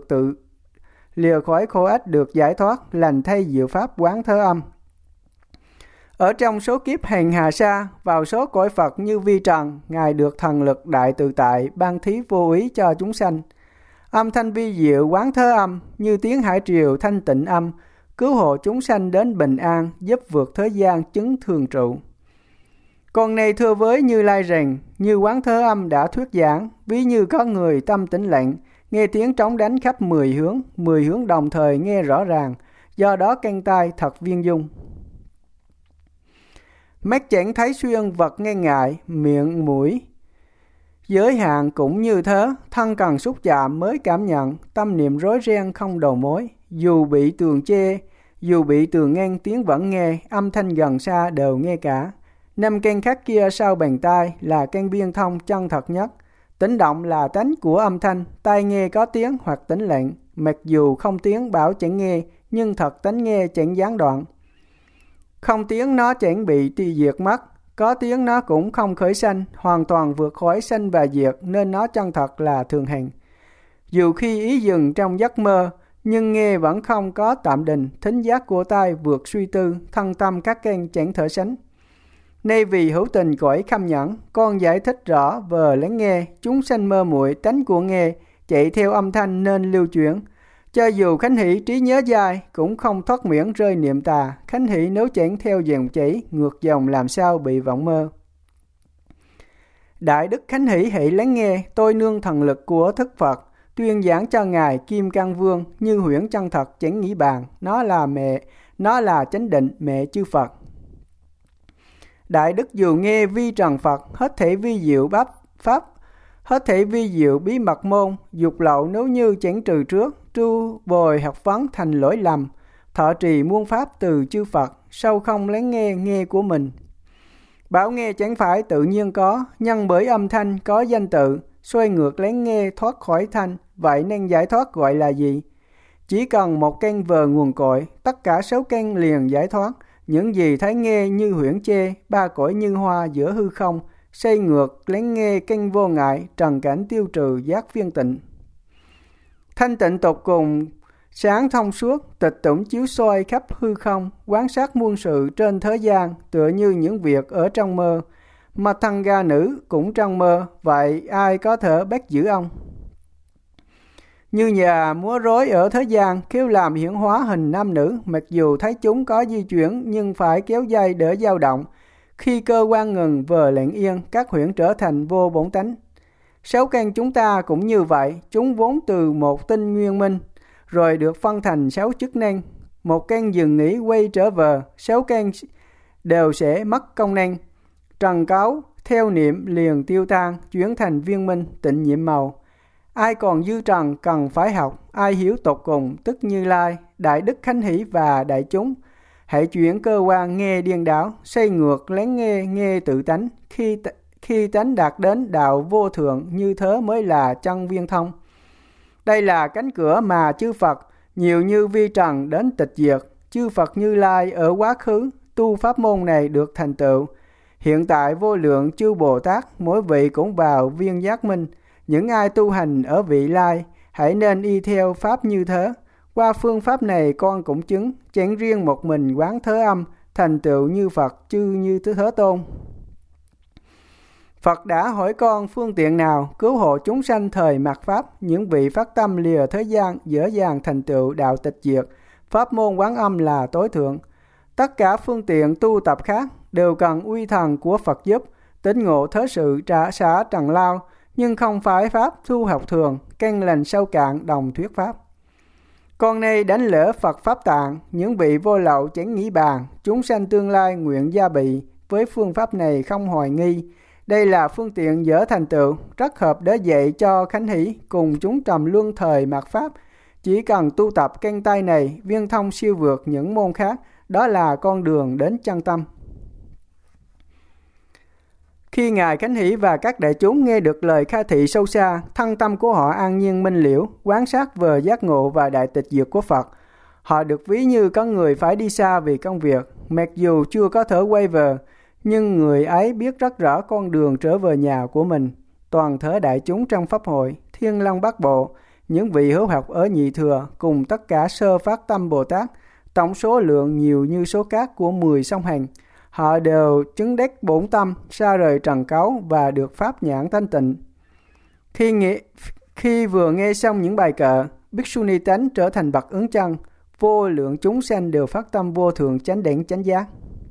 ách được giải thoát, lành thay diệu pháp quán thế âm. Ở trong số kiếp hàng hà sa, vào số cõi Phật như vi trần, Ngài được thần lực đại tự tại, ban thí vô ý cho chúng sanh. Âm thanh vi diệu quán thế âm, như tiếng hải triều thanh tịnh âm, cứu hộ chúng sanh đến bình an, giúp vượt thế gian chứng thường trụ. Còn này thưa với Như Lai rằng, như quán thế âm đã thuyết giảng, ví như có người tâm tĩnh lặng, nghe tiếng trống đánh khắp 10 hướng đồng thời nghe rõ ràng, do đó căn tai thật viên dung. Mắt chẳng thấy xuyên vật nghe ngại, miệng mũi giới hạn cũng như thế, thân cần xúc chạm mới cảm nhận, tâm niệm rối ren không đầu mối. Dù bị tường che, dù bị tường ngăn tiếng vẫn nghe, âm thanh gần xa đều nghe cả. 5 căn khác kia sau bàn tay là căn biên thông chân thật nhất. Tĩnh động là tánh của âm thanh, tai nghe có tiếng hoặc tĩnh lặng. Mặc dù không tiếng bảo chẳng nghe, nhưng thật tánh nghe chẳng gián đoạn. Không tiếng nó chẳng bị tiêu diệt mất, có tiếng nó cũng không khởi sanh, hoàn toàn vượt khỏi sanh và diệt, nên nó chân thật là thường hành. Dù khi ý dừng trong giấc mơ, nhưng nghe vẫn không có tạm định, thính giác của tai vượt suy tư, thân tâm các căn chẳng thể sánh. Nay vì hữu tình cõi khâm nhẫn, con giải thích rõ vờ lắng nghe, chúng sanh mơ muội tánh của nghe, chạy theo âm thanh nên lưu chuyển. Cho dù khánh hỷ trí nhớ dai, cũng không thoát miễn rơi niệm tà. Khánh hỷ nếu chẳng theo dòng chảy, ngược dòng làm sao bị vọng mơ. Đại đức khánh hỷ hãy lắng nghe, tôi nương thần lực của thức Phật, tuyên giảng cho ngài Kim Cang Vương, như huyễn chân thật chẳng nghĩ bàn. Nó là chánh định mẹ chư Phật. Đại đức dù nghe vi trần Phật, hết thể vi diệu bắp pháp, hết thể vi diệu bí mật môn, dục lậu nếu như chẳng trừ trước, tru bồi học vấn thành lỗi lầm, thọ trì muôn pháp từ chư Phật, sau không lắng nghe của mình. Bảo nghe chẳng phải tự nhiên có, nhân bởi âm thanh có danh tự, xoay ngược lắng nghe thoát khỏi thanh, vậy nên giải thoát gọi là gì? Chỉ cần một căn vờ nguồn cội, tất cả 6 căn liền giải thoát. Những gì thấy nghe như huyễn chê, 3 cõi như hoa giữa hư không, xây ngược lắng nghe căn vô ngại, trần cảnh tiêu trừ giác viên tịnh. Thanh tịnh tột cùng, sáng thông suốt, tịch tủng chiếu soi khắp hư không, quán sát muôn sự trên thế gian, tựa như những việc ở trong mơ. Mà thằng ga nữ cũng trong mơ, vậy ai có thể bắt giữ ông? Như nhà múa rối ở thế gian, khéo làm hiển hóa hình nam nữ, mặc dù thấy chúng có di chuyển nhưng phải kéo dây để dao động. Khi cơ quan ngừng vờ lặng yên, các huyễn trở thành vô bổn tánh. 6 căn chúng ta cũng như vậy, chúng vốn từ một tinh nguyên minh, rồi được phân thành 6 chức năng. Một căn dừng nghỉ quay trở về, 6 căn đều sẽ mất công năng. Trần cấu, theo niệm liền tiêu tan, chuyển thành viên minh, tịnh nhiệm màu. Ai còn dư trần cần phải học, ai hiểu tột cùng tức Như Lai, Đại Đức Khánh Hỷ và đại chúng. Hãy chuyển cơ quan nghe điên đảo, xây ngược lắng nghe tự tánh. Khi tánh đạt đến đạo vô thượng, như thế mới là chân viên thông. Đây là cánh cửa mà chư Phật nhiều như vi trần đến tịch diệt. Chư Phật Như Lai ở quá khứ tu pháp môn này được thành tựu. Hiện tại vô lượng chư Bồ Tát mỗi vị cũng vào viên giác minh. Những ai tu hành ở vị lai hãy nên y theo pháp như thế. Qua phương pháp này con cũng chứng, chẳng riêng một mình quán thế âm, thành tựu như Phật chư như Thế Tôn. Phật đã hỏi con phương tiện nào cứu hộ chúng sanh thời mạt pháp, những vị phát tâm lìa thế gian dễ dàng thành tựu đạo tịch diệt, pháp môn quán âm là tối thượng. Tất cả phương tiện tu tập khác đều cần uy thần của Phật giúp, tín ngộ thế sự trả xả trần lao, nhưng không phải pháp thu học thường, căn lành sâu cạn đồng thuyết pháp. Con nay đánh lễ Phật Pháp Tạng, những vị vô lậu chẳng nghĩ bàn, chúng sanh tương lai nguyện gia bị, với phương pháp này không hoài nghi. Đây là phương tiện dễ thành tựu, rất hợp để dạy cho Khánh Hỷ cùng chúng trầm luân thời mạt pháp. Chỉ cần tu tập căn tay này, viên thông siêu vượt những môn khác, đó là con đường đến chân tâm. Khi Ngài Khánh Hỷ và các đại chúng nghe được lời khai thị sâu xa, thân tâm của họ an nhiên minh liễu, quán sát về giác ngộ và đại tịch diệt của Phật. Họ được ví như có người phải đi xa vì công việc, mặc dù chưa có thể quay về, nhưng người ấy biết rất rõ con đường trở về nhà của mình. Toàn thể đại chúng trong Pháp hội, Thiên Long Bát Bộ, những vị hữu học ở Nhị Thừa cùng tất cả sơ phát tâm Bồ Tát, tổng số lượng nhiều như số cát của 10 sông Hằng. Họ đều chứng đắc bổn tâm, xa rời trần cấu và được pháp nhãn thanh tịnh. Khi vừa nghe xong những bài kệ, Bhikkshuni tánh trở thành bậc ứng chân, vô lượng chúng sanh đều phát tâm vô thượng chánh đẳng chánh giác.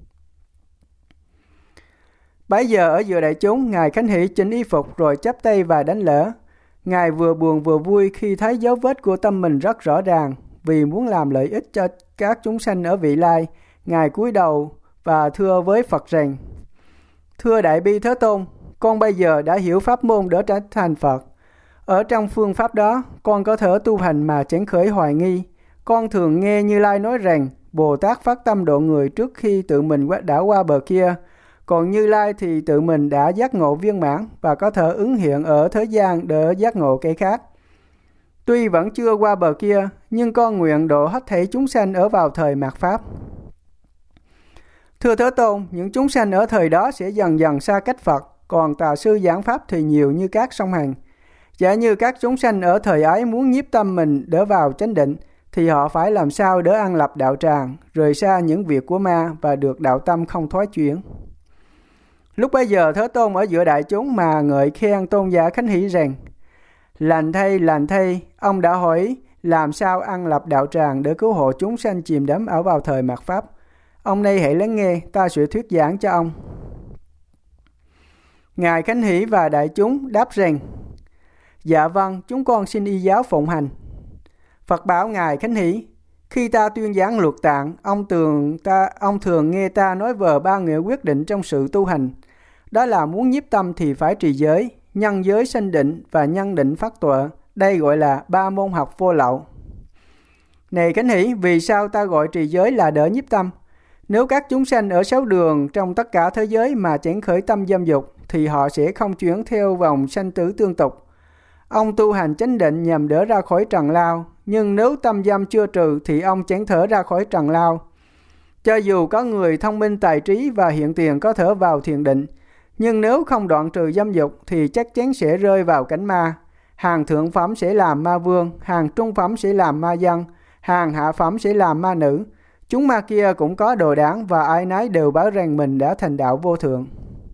Bấy giờ ở giữa đại chúng, Ngài Khánh Hỷ chỉnh y phục rồi chắp tay và đánh lễ. Ngài vừa buồn vừa vui khi thấy dấu vết của tâm mình rất rõ ràng. Vì muốn làm lợi ích cho các chúng sanh ở vị lai, Ngài cúi đầu và thưa với Phật rằng: Thưa Đại Bi Thế Tôn, con bây giờ đã hiểu pháp môn để trở thành Phật. Ở trong phương pháp đó, con có thể tu hành mà chẳng khởi hoài nghi. Con thường nghe Như Lai nói rằng Bồ Tát phát tâm độ người trước khi tự mình đã qua bờ kia. Còn Như Lai thì tự mình đã giác ngộ viên mãn và có thể ứng hiện ở thế gian để giác ngộ cái khác. Tuy vẫn chưa qua bờ kia, nhưng con nguyện độ hết thảy chúng sanh ở vào thời mạt Pháp. Thưa Thế Tôn, những chúng sanh ở thời đó sẽ dần dần xa cách Phật, còn tà sư giảng Pháp thì nhiều như các sông Hằng. Giả như các chúng sanh ở thời ấy muốn nhiếp tâm mình để vào chánh định, thì họ phải làm sao để an lập đạo tràng, rời xa những việc của ma và được đạo tâm không thoái chuyển. Lúc bấy giờ Thế Tôn ở giữa đại chúng mà ngợi khen tôn giả Khánh Hỷ rằng: lành thay, ông đã hỏi làm sao an lập đạo tràng để cứu hộ chúng sanh chìm đắm ở vào thời mạt Pháp. Ông nay hãy lắng nghe, ta sẽ thuyết giảng cho ông. Ngài Khánh Hỷ và đại chúng đáp rằng: Dạ vâng, chúng con xin y giáo phụng hành. Phật bảo Ngài Khánh Hỷ: Khi ta tuyên giảng luật tạng, ông thường nghe ta nói về 3 nghĩa quyết định trong sự tu hành. Đó là muốn nhiếp tâm thì phải trì giới, nhân giới sanh định và nhân định phát tuệ. Đây gọi là 3 môn học vô lậu. Này Khánh Hỷ, vì sao ta gọi trì giới là đỡ nhiếp tâm? Nếu các chúng sanh ở 6 đường trong tất cả thế giới mà chẳng khởi tâm dâm dục, thì họ sẽ không chuyển theo vòng sanh tử tương tục. Ông tu hành chánh định nhằm đỡ ra khỏi trần lao, nhưng nếu tâm dâm chưa trừ thì ông chẳng thể ra khỏi trần lao. Cho dù có người thông minh tài trí và hiện tiền có thể vào thiền định, nhưng nếu không đoạn trừ dâm dục thì chắc chắn sẽ rơi vào cảnh ma. Hàng thượng phẩm sẽ làm ma vương, hàng trung phẩm sẽ làm ma dân, hàng hạ phẩm sẽ làm ma nữ. Chúng ma kia cũng có đồ đảng và ai nấy đều báo rằng mình đã thành đạo vô thượng.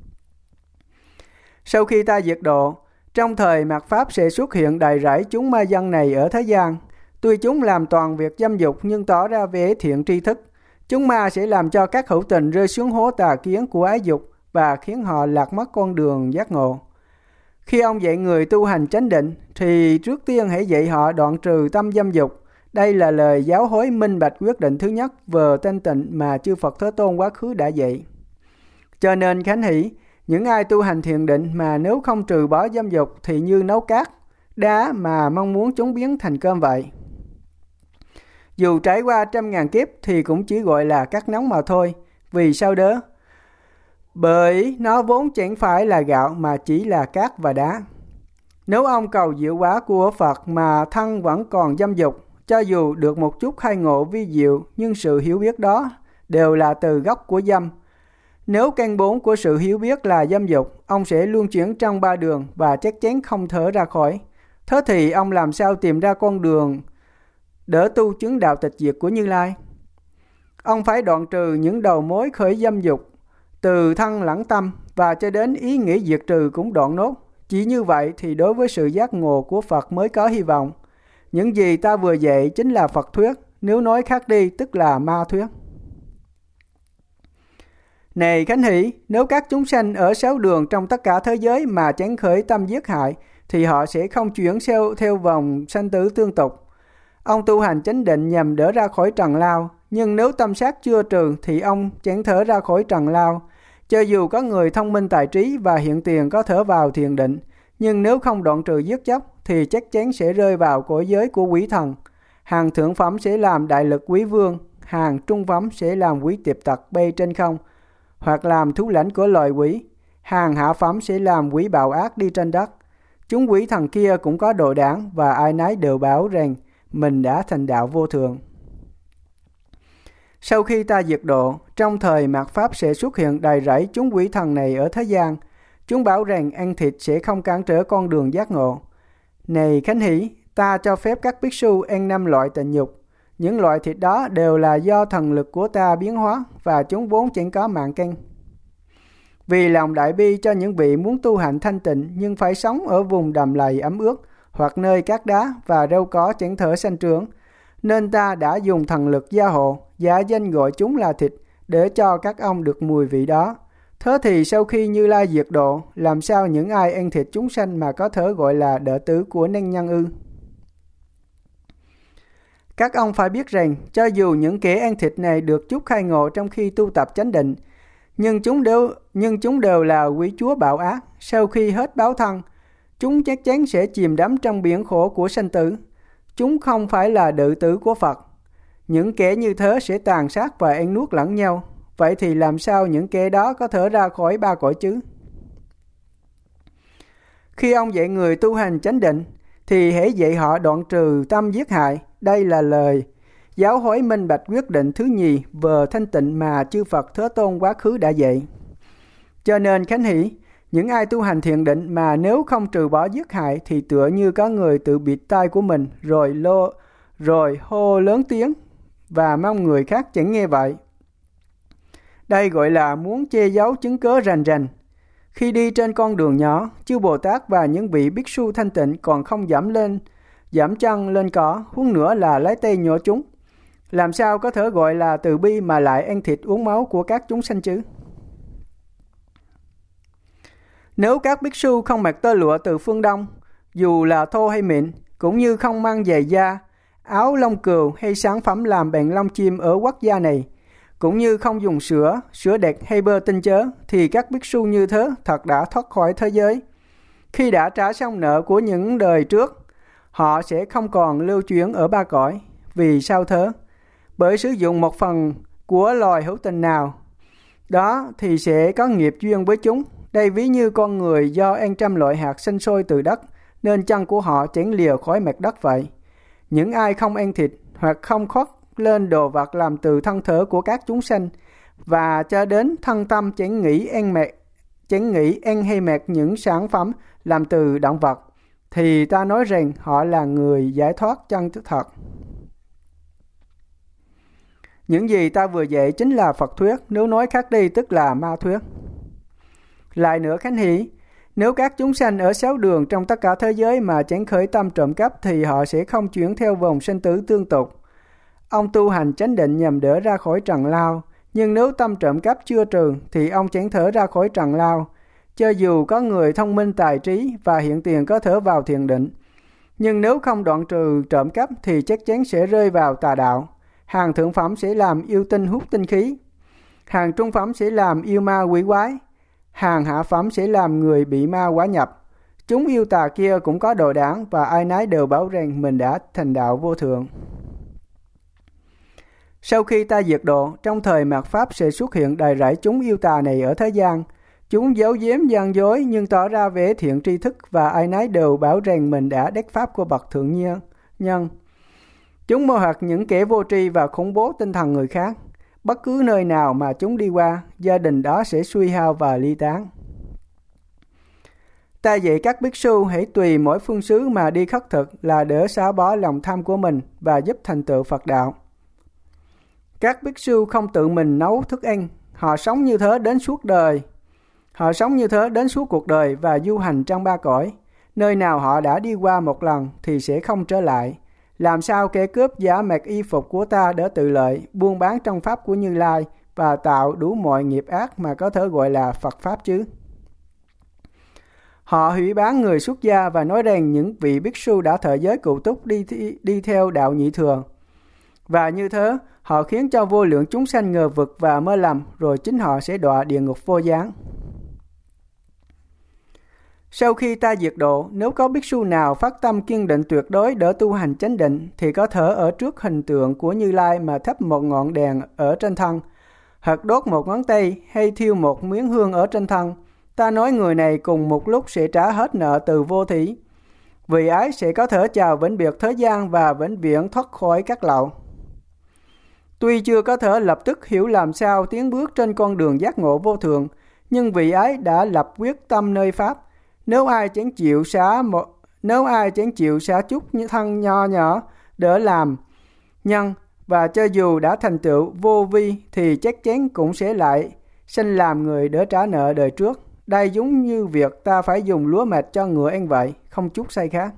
Sau khi ta diệt độ, trong thời mạt Pháp sẽ xuất hiện đầy rẫy chúng ma dân này ở thế gian. Tuy chúng làm toàn việc dâm dục nhưng tỏ ra vẻ thiện tri thức. Chúng ma sẽ làm cho các hữu tình rơi xuống hố tà kiến của ái dục và khiến họ lạc mất con đường giác ngộ. Khi ông dạy người tu hành chánh định thì trước tiên hãy dạy họ đoạn trừ tâm dâm dục. Đây là lời giáo hối minh bạch quyết định thứ nhất về thanh tịnh mà chư Phật Thế Tôn quá khứ đã dạy. Cho nên Khánh Hỷ, những ai tu hành thiền định mà nếu không trừ bỏ dâm dục thì như nấu cát, đá mà mong muốn chúng biến thành cơm vậy. Dù trải qua 100.000 kiếp thì cũng chỉ gọi là cát nóng mà thôi. Vì sao đó? Bởi nó vốn chẳng phải là gạo mà chỉ là cát và đá. Nếu ông cầu diệu hóa của Phật mà thân vẫn còn dâm dục, cho dù được một chút khai ngộ vi diệu, nhưng sự hiểu biết đó đều là từ gốc của dâm. Nếu căn 4 của sự hiểu biết là dâm dục, ông sẽ luôn chuyển trong 3 đường và chắc chắn không thể ra khỏi. Thế thì ông làm sao tìm ra con đường đỡ tu chứng đạo tịch diệt của Như Lai? Ông phải đoạn trừ những đầu mối khởi dâm dục, từ thân lẫn tâm và cho đến ý nghĩ diệt trừ cũng đoạn nốt. Chỉ như vậy thì đối với sự giác ngộ của Phật mới có hy vọng. Những gì ta vừa dạy chính là Phật thuyết, nếu nói khác đi tức là ma thuyết. Này Khánh Hỷ, nếu các chúng sanh ở 6 đường trong tất cả thế giới mà chẳng khởi tâm giết hại, thì họ sẽ không chuyển theo vòng sanh tử tương tục. Ông tu hành chánh định nhằm đỡ ra khỏi trần lao, nhưng nếu tâm sát chưa trừ thì ông chẳng thể ra khỏi trần lao. Cho dù có người thông minh tài trí và hiện tiền có thể vào thiền định, nhưng nếu không đoạn trừ giết chóc thì chắc chắn sẽ rơi vào cõi giới của quỷ thần. Hàng thượng phẩm sẽ làm đại lực quý vương, hàng trung phẩm sẽ làm quý tiệp tặc bay trên không, hoặc làm thú lãnh của loài quỷ. Hàng hạ phẩm sẽ làm quỷ bạo ác đi trên đất. Chúng quỷ thần kia cũng có đồ đảng và ai nấy đều bảo rằng mình đã thành đạo vô thượng. Sau khi ta diệt độ, trong thời mạt Pháp sẽ xuất hiện đầy rẫy chúng quỷ thần này ở thế gian. Chúng bảo rằng ăn thịt sẽ không cản trở con đường giác ngộ. Này Khánh Hỷ, ta cho phép các bích su ăn 5 loại tịnh nhục. Những loại thịt đó đều là do thần lực của ta biến hóa và chúng vốn chẳng có mạng căn. Vì lòng đại bi cho những vị muốn tu hành thanh tịnh nhưng phải sống ở vùng đầm lầy ẩm ướt hoặc nơi cát đá và râu có chẳng thể sanh trưởng, nên ta đã dùng thần lực gia hộ, giả danh gọi chúng là thịt để cho các ông được mùi vị đó. Thế thì sau khi Như Lai diệt độ, làm sao những ai ăn thịt chúng sanh mà có thể gọi là đệ tử của Năng Nhân ư? Các ông phải biết rằng, cho dù những kẻ ăn thịt này được chút khai ngộ trong khi tu tập chánh định, nhưng chúng đều là quý chúa bạo ác. Sau khi hết báo thân, chúng chắc chắn sẽ chìm đắm trong biển khổ của sanh tử. Chúng không phải là đệ tử của Phật. Những kẻ như thế sẽ tàn sát và ăn nuốt lẫn nhau. Vậy thì làm sao những kẻ đó có thể ra khỏi ba cõi chứ? Khi ông dạy người tu hành chánh định, thì hãy dạy họ đoạn trừ tâm giết hại. Đây là lời giáo huấn minh bạch quyết định thứ nhì về thanh tịnh mà chư Phật Thế Tôn quá khứ đã dạy. Cho nên khánh hỷ, những ai tu hành thiền định mà nếu không trừ bỏ giết hại thì tựa như có người tự bịt tai của mình rồi hô lớn tiếng và mong người khác chẳng nghe vậy. Đây gọi là muốn che giấu chứng cớ rành rành. Khi đi trên con đường nhỏ, chư Bồ Tát và những vị bhikkhu su thanh tịnh còn không giảm chân lên cỏ, huống nữa là lấy tay nhổ chúng. Làm sao có thể gọi là từ bi mà lại ăn thịt uống máu của các chúng sanh chứ? Nếu các bhikkhu su không mặc tơ lụa từ phương Đông, dù là thô hay mịn, cũng như không mang giày da, áo lông cừu hay sản phẩm làm bằng lông chim ở quốc gia này, cũng như không dùng sữa đẹp hay bơ tinh chớ, thì các bhikkhu su như thế thật đã thoát khỏi thế giới. Khi đã trả xong nợ của những đời trước, họ sẽ không còn lưu chuyển ở ba cõi. Vì sao thế? Bởi sử dụng một phần của loài hữu tình nào đó thì sẽ có nghiệp duyên với chúng. Đây ví như con người do ăn trăm loại hạt sinh sôi từ đất, nên chân của họ chẳng lìa khỏi mặt đất vậy. Những ai không ăn thịt hoặc không khoác lên đồ vật làm từ thân thể của các chúng sanh, và cho đến thân tâm chẳng nghĩ ăn hay mặc những sản phẩm làm từ động vật, thì ta nói rằng họ là người giải thoát chân thật. Những gì ta vừa dạy chính là Phật thuyết, nếu nói khác đi tức là ma thuyết. Lại nữa khánh hỷ, nếu các chúng sanh ở sáu đường trong tất cả thế giới mà chẳng khởi tâm trộm cắp thì họ sẽ không chuyển theo vòng sinh tử tương tục. Ông tu hành chánh định nhằm đỡ ra khỏi trần lao, nhưng nếu tâm trộm cắp chưa trừ thì ông chẳng thể ra khỏi trần lao. Cho dù có người thông minh tài trí và hiện tiền có thể vào thiền định, nhưng nếu không đoạn trừ trộm cắp thì chắc chắn sẽ rơi vào tà đạo. Hàng thượng phẩm sẽ làm yêu tinh hút tinh khí, hàng trung phẩm sẽ làm yêu ma quỷ quái, hàng hạ phẩm sẽ làm người bị ma quả nhập. Chúng yêu tà kia cũng có đồ đảng và ai nấy đều bảo rằng mình đã thành đạo vô thượng. Sau khi ta diệt độ, trong thời mạt Pháp sẽ xuất hiện đầy rẫy chúng yêu tà này ở thế gian. Chúng giấu giếm gian dối nhưng tỏ ra vẻ thiện tri thức và ai nấy đều bảo rằng mình đã đắc pháp của bậc thượng nhân. Chúng mê hoặc những kẻ vô tri và khủng bố tinh thần người khác. Bất cứ nơi nào mà chúng đi qua, gia đình đó sẽ suy hao và ly tán. Ta dạy các bhikkhu su hãy tùy mỗi phương xứ mà đi khất thực là để xả bỏ lòng tham của mình và giúp thành tựu Phật đạo. Các bhikkhu su không tự mình nấu thức ăn, họ sống như thế đến suốt cuộc đời và du hành trong ba cõi. Nơi nào họ đã đi qua một lần thì sẽ không trở lại. Làm sao kẻ cướp giả mặc y phục của ta để tự lợi, buôn bán trong pháp của Như Lai và tạo đủ mọi nghiệp ác mà có thể gọi là Phật pháp chứ? Họ hủy bán người xuất gia và nói rằng những vị bhikkhu su đã thọ giới cụ túc đi theo đạo nhị thừa. Và như thế, họ khiến cho vô lượng chúng sanh ngờ vực và mơ lầm, rồi chính họ sẽ đọa địa ngục vô gián. Sau khi ta diệt độ, nếu có bhikkhu su nào phát tâm kiên định tuyệt đối để tu hành chánh định, thì có thể ở trước hình tượng của Như Lai mà thắp một ngọn đèn ở trên thân, hoặc đốt một ngón tay hay thiêu một miếng hương ở trên thân. Ta nói người này cùng một lúc sẽ trả hết nợ từ vô thỉ. Vì ấy sẽ có thể chào vĩnh biệt thế gian và vĩnh viễn thoát khỏi các lậu. Tuy chưa có thể lập tức hiểu làm sao tiến bước trên con đường giác ngộ vô thượng, nhưng vị ấy đã lập quyết tâm nơi pháp. Nếu ai chẳng chịu xả chút như thân nho nhỏ để làm nhân, và cho dù đã thành tựu vô vi thì chắc chắn cũng sẽ lại sinh làm người để trả nợ đời trước. Đây giống như việc ta phải dùng lúa mạch cho ngựa ăn vậy, không chút sai khác.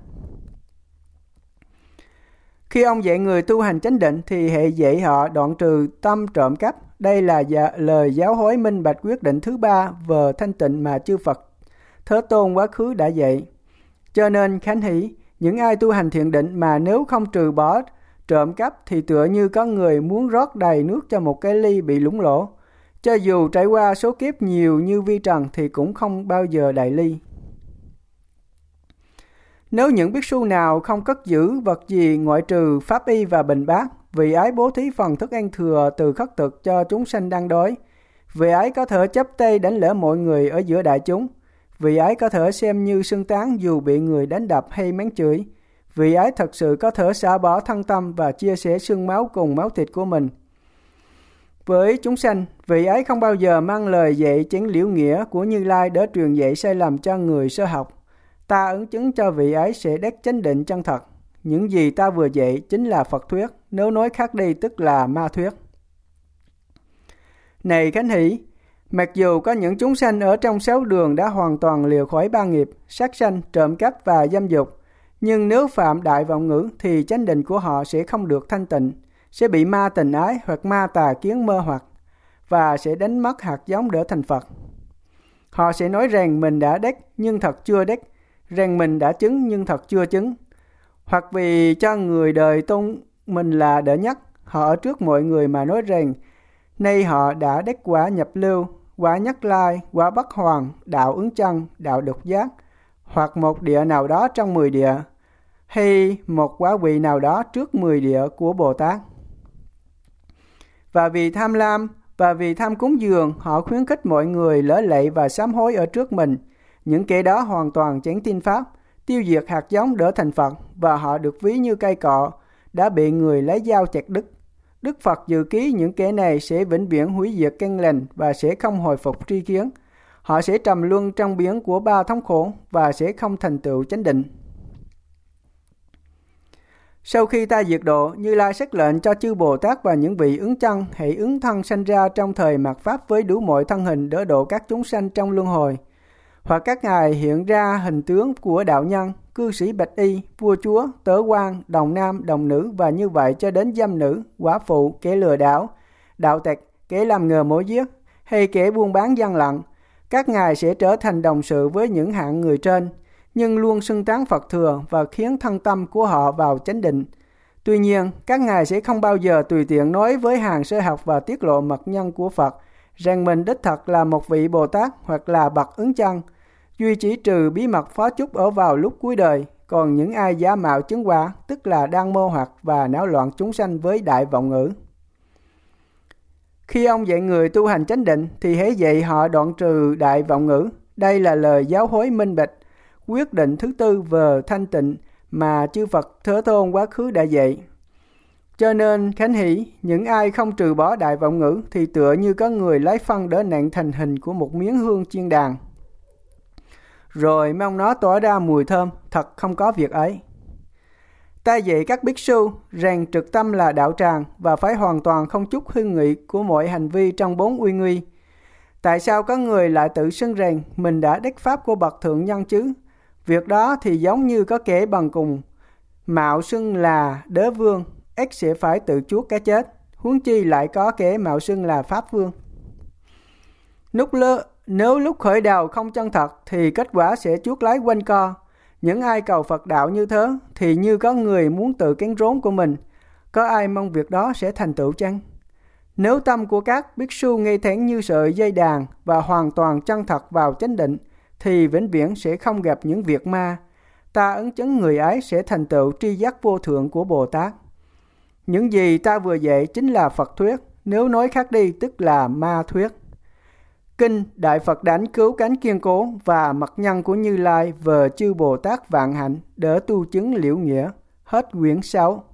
Khi ông dạy người tu hành chánh định thì hãy dạy họ đoạn trừ tâm trộm cắp. Đây là lời giáo huấn minh bạch quyết định thứ ba về thanh tịnh mà chư Phật Thế Tôn quá khứ đã dạy. Cho nên khánh hỷ, những ai tu hành thiện định mà nếu không trộm cắp thì tựa như có người muốn rót đầy nước cho một cái ly bị lủng lỗ. Cho dù trải qua số kiếp nhiều như vi trần thì cũng không bao giờ đầy ly. Nếu những biksu nào không cất giữ vật gì ngoại trừ pháp y và bình bát, vị ấy bố thí phần thức ăn thừa từ khất thực cho chúng sanh đang đói. Vị ấy có thể chắp tay đánh lễ mọi người ở giữa đại chúng. Vị ấy có thể xem như xưng tán dù bị người đánh đập hay mắng chửi. Vị ấy thật sự có thể xả bỏ thân tâm và chia sẻ xương máu cùng máu thịt của mình. Với chúng sanh, vị ấy không bao giờ mang lời dạy chánh liễu nghĩa của Như Lai để truyền dạy sai lầm cho người sơ học. Ta ứng chứng cho vị ấy sẽ đắc chánh định chân thật. Những gì ta vừa dạy chính là Phật thuyết, nếu nói khác đi tức là ma thuyết. Này Khánh Hỷ, mặc dù có những chúng sanh ở trong 6 đường đã hoàn toàn lìa khỏi ba nghiệp, sát sanh, trộm cắp và dâm dục, nhưng nếu phạm đại vọng ngữ thì chánh định của họ sẽ không được thanh tịnh, sẽ bị ma tình ái hoặc ma tà kiến mơ hoặc, và sẽ đánh mất hạt giống để thành Phật. Họ sẽ nói rằng mình đã đắc nhưng thật chưa đắc, rằng mình đã chứng nhưng thật chưa chứng. Hoặc vì cho người đời tôn mình là đệ nhất, họ ở trước mọi người mà nói rằng nay họ đã đắc quả nhập lưu, quả nhất lai, quả bất hoàng, đạo ứng chân, đạo độc giác, hoặc một địa nào đó trong 10 địa, hay một quả vị nào đó trước 10 địa của Bồ Tát. Và vì tham lam và vì tham cúng dường, họ khuyến khích mọi người lỡ lệ và sám hối ở trước mình. Những kẻ đó hoàn toàn chẳng tin Pháp, tiêu diệt hạt giống đỡ thành Phật, và họ được ví như cây cọ đã bị người lấy dao chặt đứt. Đức Phật dự ký những kẻ này sẽ vĩnh viễn hủy diệt căn lành và sẽ không hồi phục tri kiến. Họ sẽ trầm luân trong biển của ba thống khổ và sẽ không thành tựu chánh định. Sau khi ta diệt độ, Như Lai sắc lệnh cho chư Bồ Tát và những vị ứng chân hãy ứng thân sanh ra trong thời mạt Pháp với đủ mọi thân hình đỡ độ các chúng sanh trong luân hồi. Hoặc các ngài hiện ra hình tướng của đạo nhân, cư sĩ bạch y, vua chúa, tớ quan, đồng nam, đồng nữ và như vậy cho đến dâm nữ, quả phụ, kẻ lừa đảo, đạo tặc, kẻ làm nghề mổ giết hay kẻ buôn bán gian lận. Các ngài sẽ trở thành đồng sự với những hạng người trên, nhưng luôn xưng tán Phật thừa và khiến thân tâm của họ vào chánh định. Tuy nhiên, các ngài sẽ không bao giờ tùy tiện nói với hàng sơ học và tiết lộ mật nhân của Phật rằng mình đích thật là một vị Bồ Tát hoặc là bậc ứng chân. Duy chỉ trừ bí mật phó chúc ở vào lúc cuối đời, còn những ai giả mạo chứng quả, tức là đang mô hoặc và náo loạn chúng sanh với đại vọng ngữ. Khi ông dạy người tu hành chánh định, thì hãy dạy họ đoạn trừ đại vọng ngữ. Đây là lời giáo hối minh bạch, quyết định thứ tư về thanh tịnh mà chư Phật Thế Tôn quá khứ đã dạy. Cho nên, Khánh Hỷ, những ai không trừ bỏ đại vọng ngữ thì tựa như có người lấy phân để nặn thành hình của một miếng hương chiên đàn, rồi mong nó tỏa ra mùi thơm, thật không có việc ấy. Ta dạy các biksu rằng trực tâm là đạo tràng và phải hoàn toàn không chút hương nghị của mọi hành vi trong 4 uy nguy. Tại sao có người lại tự xưng rằng mình đã đắc pháp của bậc thượng nhân chứ? Việc đó thì giống như có kẻ bằng cùng mạo xưng là đế vương, ắt sẽ phải tự chuốc cái chết. Huống chi lại có kẻ mạo xưng là pháp vương. Nếu lúc khởi đầu không chân thật thì kết quả sẽ chuốc lấy quanh co. Những ai cầu Phật đạo như thế thì như có người muốn tự cắn rốn của mình. Có ai mong việc đó sẽ thành tựu chăng? Nếu tâm của các biksu ngây thẳng như sợi dây đàn và hoàn toàn chân thật vào chánh định thì vĩnh viễn sẽ không gặp những việc ma. Ta ấn chứng người ấy sẽ thành tựu tri giác vô thượng của Bồ Tát. Những gì ta vừa dạy chính là Phật thuyết, nếu nói khác đi tức là ma thuyết. Kinh Đại Phật Đảnh cứu cánh kiên cố và mật nhân của Như Lai về chư Bồ Tát vạn hạnh để tu chứng liễu nghĩa. Hết quyển 6.